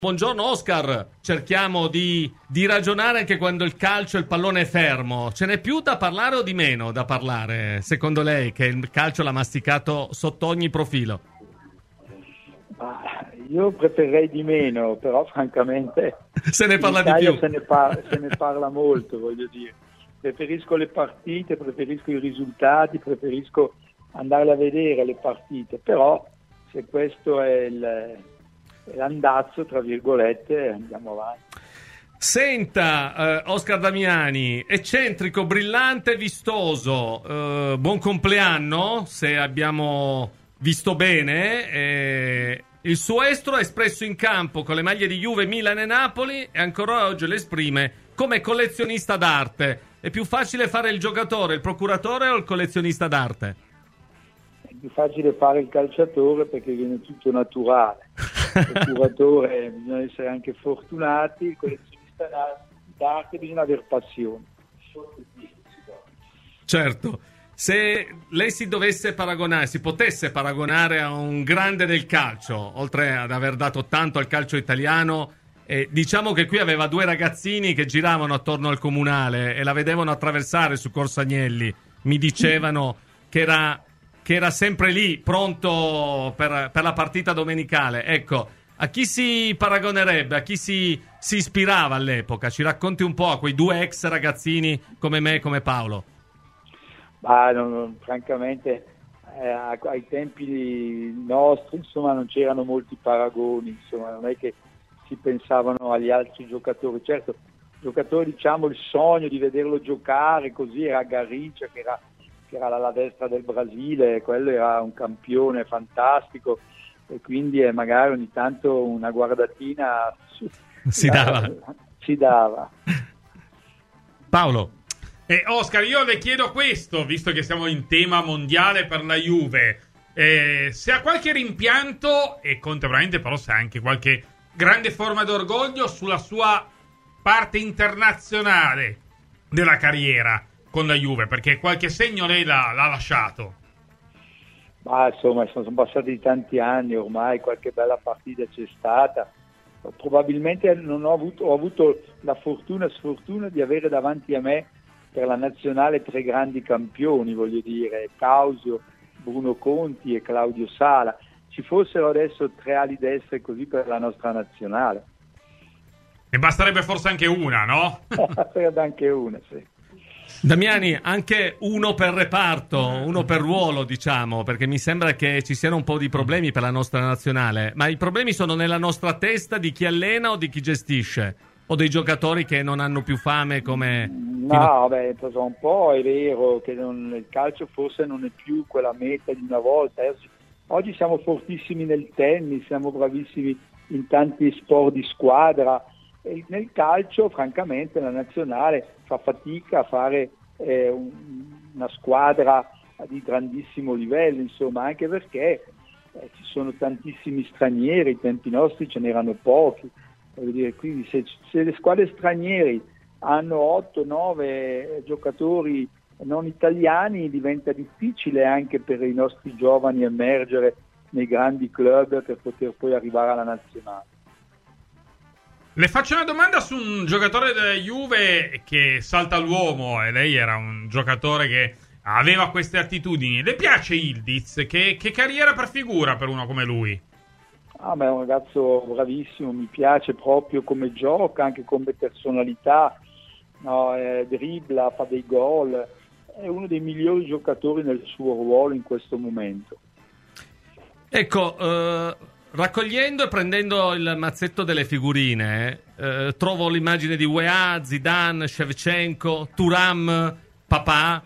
Buongiorno Oscar, cerchiamo di ragionare anche quando il calcio e il pallone è fermo. Ce n'è più da parlare o di meno da parlare, secondo lei, che il calcio l'ha masticato sotto ogni profilo? Io preferirei di meno, però francamente se ne parla in Italia di più. Se ne parla molto, voglio dire. Preferisco le partite, preferisco i risultati, preferisco andare a vedere le partite, però se questo è l'andazzo, tra virgolette, andiamo avanti. Senta, Oscar Damiani, eccentrico, brillante, vistoso, buon compleanno, se abbiamo visto bene. Il suo estro è espresso in campo con le maglie di Juve, Milan e Napoli e ancora oggi le esprime come collezionista d'arte. È più facile fare il giocatore, il procuratore o il collezionista d'arte? È più facile fare il calciatore perché viene tutto naturale. Il procuratore bisogna essere anche fortunati, il collezionista d'arte bisogna avere passione. Certo, se lei si potesse paragonare a un grande del calcio, oltre ad aver dato tanto al calcio italiano, diciamo che qui aveva due ragazzini che giravano attorno al comunale e la vedevano attraversare su Corso Agnelli, mi dicevano che era sempre lì, pronto per la partita domenicale. Ecco, a chi si paragonerebbe, a chi si ispirava all'epoca? Ci racconti un po' a quei due ex ragazzini come me e come Paolo. Francamente, ai tempi nostri, insomma, non c'erano molti paragoni, insomma, non è che si pensavano agli altri giocatori. Certo, giocatori, diciamo, il sogno di vederlo giocare così era Garrincha, che era alla destra del Brasile, quello era un campione fantastico e quindi magari ogni tanto una guardatina si dava. Paolo. Oscar, io le chiedo questo, visto che siamo in tema mondiale per la Juve, se ha qualche rimpianto e contemporaneamente però se ha anche qualche grande forma d'orgoglio sulla sua parte internazionale della carriera con la Juve, perché qualche segno lei l'ha lasciato. Insomma, sono passati tanti anni ormai, qualche bella partita c'è stata. Probabilmente non ho avuto la sfortuna di avere davanti a me per la nazionale tre grandi campioni, voglio dire, Causio, Bruno Conti e Claudio Sala. Ci fossero adesso tre ali destre così per la nostra nazionale. Ne basterebbe forse anche una, no? Basterebbe anche una, sì. Damiani, anche uno per reparto, uno per ruolo, diciamo, perché mi sembra che ci siano un po' di problemi per la nostra nazionale, ma i problemi sono nella nostra testa di chi allena o di chi gestisce? O dei giocatori che non hanno più fame come... Un po' è vero che il calcio forse non è più quella meta di una volta. Oggi siamo fortissimi nel tennis, siamo bravissimi in tanti sport di squadra. E nel calcio, francamente, la nazionale fa fatica a fare una squadra di grandissimo livello, insomma, anche perché ci sono tantissimi stranieri, ai tempi nostri ce n'erano pochi. Voglio dire, quindi se le squadre stranieri hanno 8-9 giocatori non italiani, diventa difficile anche per i nostri giovani emergere nei grandi club per poter poi arrivare alla nazionale. Le faccio una domanda su un giocatore della Juve che salta l'uomo, e lei era un giocatore che aveva queste attitudini. Le piace Yildiz? Che carriera prefigura per uno come lui? È un ragazzo bravissimo, mi piace proprio come gioca, anche come personalità, dribbla, fa dei gol, è uno dei migliori giocatori nel suo ruolo in questo momento. Ecco, raccogliendo e prendendo il mazzetto delle figurine, trovo l'immagine di Weah, Zidane, Shevchenko, Thuram, Papà.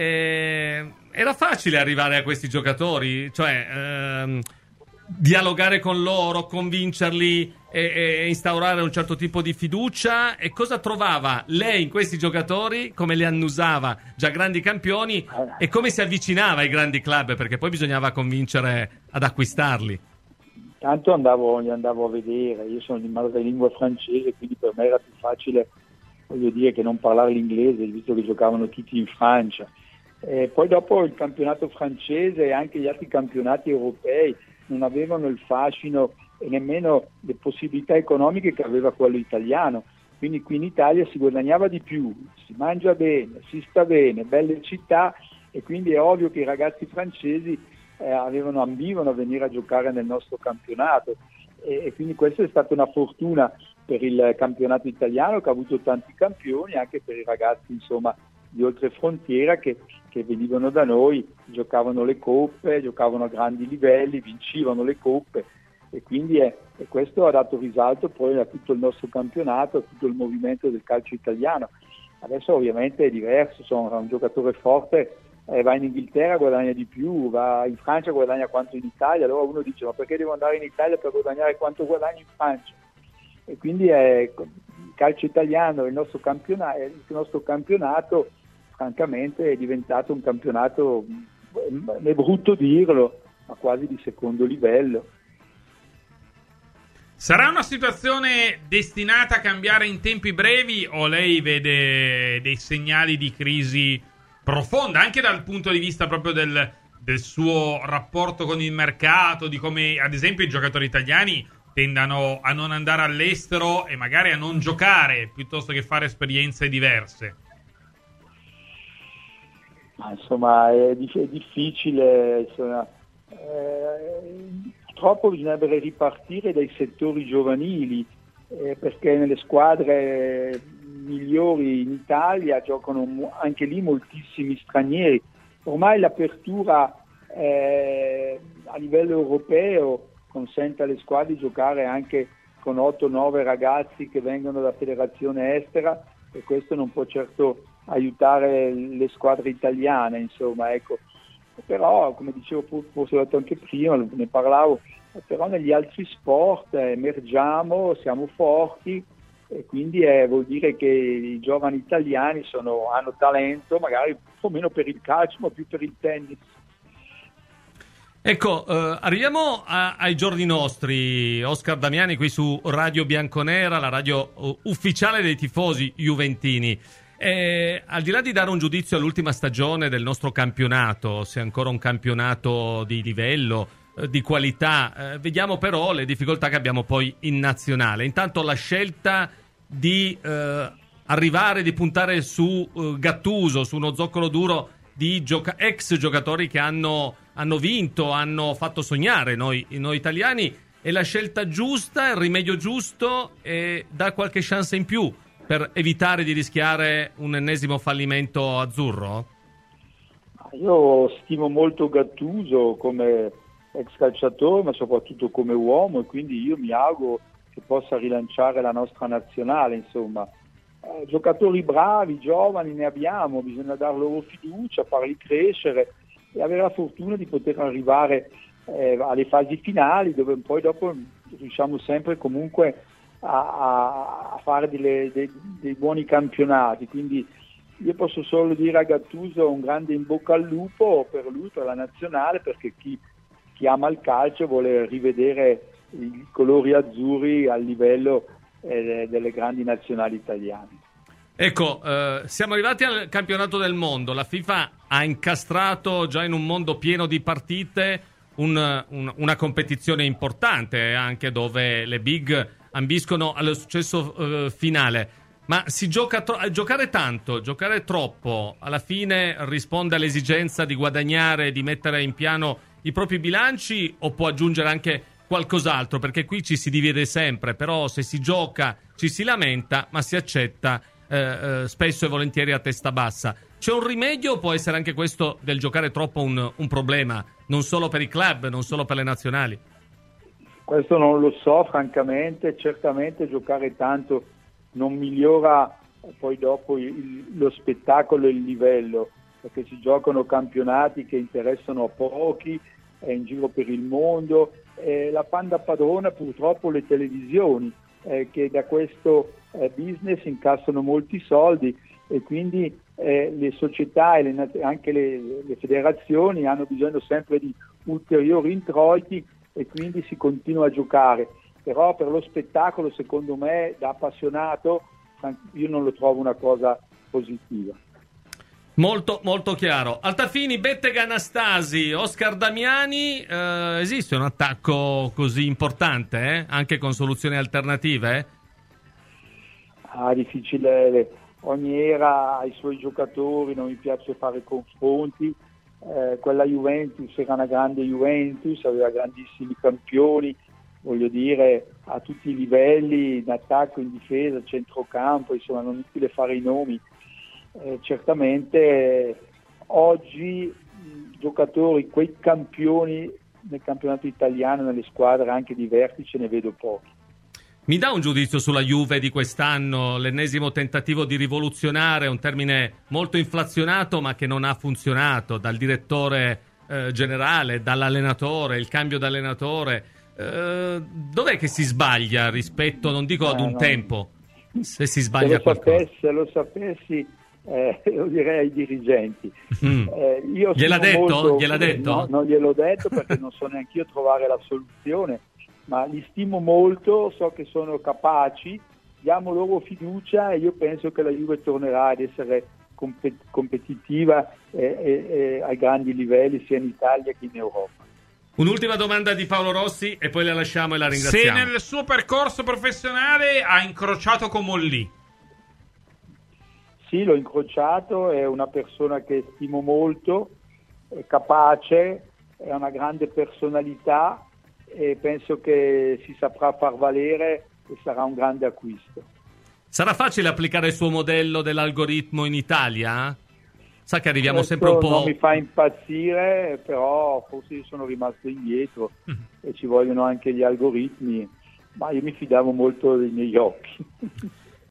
Era facile arrivare a questi giocatori, cioè dialogare con loro, convincerli e instaurare un certo tipo di fiducia. E cosa trovava lei in questi giocatori, come li annusava già grandi campioni, e come si avvicinava ai grandi club, perché poi bisognava convincere ad acquistarli? Tanto li andavo a vedere, io sono di madrelingua francese, quindi per me era più facile, voglio dire, che non parlare l'inglese, visto che giocavano tutti in Francia. Poi dopo il campionato francese e anche gli altri campionati europei non avevano il fascino e nemmeno le possibilità economiche che aveva quello italiano. Quindi qui in Italia si guadagnava di più, si mangia bene, si sta bene, belle città, e quindi è ovvio che i ragazzi francesi ambivano a venire a giocare nel nostro campionato, e quindi questa è stata una fortuna per il campionato italiano, che ha avuto tanti campioni, anche per i ragazzi insomma di oltrefrontiera che venivano da noi, giocavano le coppe, giocavano a grandi livelli, vincevano le coppe, e quindi questo ha dato risalto poi a tutto il nostro campionato, a tutto il movimento del calcio italiano. Adesso ovviamente è diverso, un giocatore forte va in Inghilterra, guadagna di più, va in Francia, guadagna quanto in Italia. Allora uno dice: ma perché devo andare in Italia per guadagnare quanto guadagno in Francia? E quindi il calcio italiano, il nostro campionato francamente è diventato un campionato, è brutto dirlo, ma quasi di secondo livello. Sarà una situazione destinata a cambiare in tempi brevi, o lei vede dei segnali di crisi profonda, anche dal punto di vista proprio del suo rapporto con il mercato, di come ad esempio i giocatori italiani tendano a non andare all'estero e magari a non giocare piuttosto che fare esperienze diverse? Ma insomma è difficile, insomma, purtroppo bisognerebbe ripartire dai settori giovanili, perché nelle squadre migliori in Italia giocano anche lì moltissimi stranieri. Ormai l'apertura a livello europeo consente alle squadre di giocare anche con 8-9 ragazzi che vengono da federazione estera, e questo non può certo aiutare le squadre italiane, insomma, ecco. Però, come dicevo, forse l'ho detto anche prima, ne parlavo, però negli altri sport emergiamo, siamo forti, e quindi vuol dire che i giovani italiani hanno talento, magari un po' meno per il calcio, ma più per il tennis. Ecco, arriviamo ai giorni nostri. Oscar Damiani qui su Radio Bianconera, la radio ufficiale dei tifosi juventini. Al di là di dare un giudizio all'ultima stagione del nostro campionato, se è ancora un campionato di livello, di qualità, vediamo però le difficoltà che abbiamo poi in nazionale. Intanto la scelta di arrivare, di puntare su Gattuso, su uno zoccolo duro di ex giocatori che hanno vinto, hanno fatto sognare noi italiani, è la scelta giusta, il rimedio giusto, e dà qualche chance in più per evitare di rischiare un ennesimo fallimento azzurro? Io stimo molto Gattuso come ex calciatore, ma soprattutto come uomo, e quindi io mi auguro che possa rilanciare la nostra nazionale, insomma. Giocatori bravi, giovani ne abbiamo, bisogna dar loro fiducia, farli crescere e avere la fortuna di poter arrivare alle fasi finali, dove poi dopo riusciamo sempre comunque a fare dei buoni campionati. Quindi io posso solo dire a Gattuso un grande in bocca al lupo per lui, per la nazionale, perché chi ama il calcio vuole rivedere i colori azzurri al livello delle grandi nazionali italiane. Ecco, siamo arrivati al campionato del mondo. La FIFA ha incastrato già in un mondo pieno di partite una competizione importante, anche dove le big ambiscono allo successo finale. Ma si gioca giocare tanto, giocare troppo, alla fine risponde all'esigenza di guadagnare, di mettere in piano i propri bilanci, o può aggiungere anche qualcos'altro? Perché qui ci si divide sempre, però se si gioca ci si lamenta, ma si accetta spesso e volentieri a testa bassa. C'è un rimedio, o può essere anche questo del giocare troppo un problema, non solo per i club, non solo per le nazionali? Questo non lo so, francamente. Certamente giocare tanto non migliora poi dopo lo spettacolo e il livello, perché si giocano campionati che interessano a pochi in giro per il mondo. La fan da padrona purtroppo le televisioni, che da questo business incassano molti soldi, e quindi le società e anche le federazioni hanno bisogno sempre di ulteriori introiti, e quindi si continua a giocare. Però per lo spettacolo, secondo me, da appassionato, io non lo trovo una cosa positiva. Molto, molto chiaro. Altafini, Bettega, Anastasi, Oscar Damiani, esiste un attacco così importante, anche con soluzioni alternative? Difficile, ogni era ha i suoi giocatori, non mi piace fare confronti. Quella Juventus era una grande Juventus, aveva grandissimi campioni, voglio dire, a tutti i livelli, in attacco, in difesa, centrocampo, insomma non è utile fare i nomi. Certamente oggi giocatori, quei campioni nel campionato italiano, nelle squadre anche di vertice, ne vedo pochi. Mi dà un giudizio sulla Juve di quest'anno, l'ennesimo tentativo di rivoluzionare, un termine molto inflazionato ma che non ha funzionato, dal direttore generale, dall'allenatore, il cambio d'allenatore. Dov'è che si sbaglia rispetto, non dico ad un tempo, se si sbaglia qualcosa? Se lo sapessi, lo direi ai dirigenti. Io Gliel'ha detto? molto, Gliel'ha detto? No, non gliel'ho detto perché non so neanche io trovare la soluzione, ma li stimo molto, so che sono capaci, diamo loro fiducia e io penso che la Juve tornerà ad essere competitiva ai grandi livelli sia in Italia che in Europa. Un'ultima domanda di Paolo Rossi e poi la lasciamo e la ringraziamo. Se nel suo percorso professionale ha incrociato con Mollì? Sì, l'ho incrociato, è una persona che stimo molto, è capace, è una grande personalità e penso che si saprà far valere e sarà un grande acquisto. Sarà facile applicare il suo modello dell'algoritmo in Italia? Sa che arriviamo Questo sempre un po'... non mi fa impazzire, però forse io sono rimasto indietro e ci vogliono anche gli algoritmi, ma io mi fidavo molto dei miei occhi.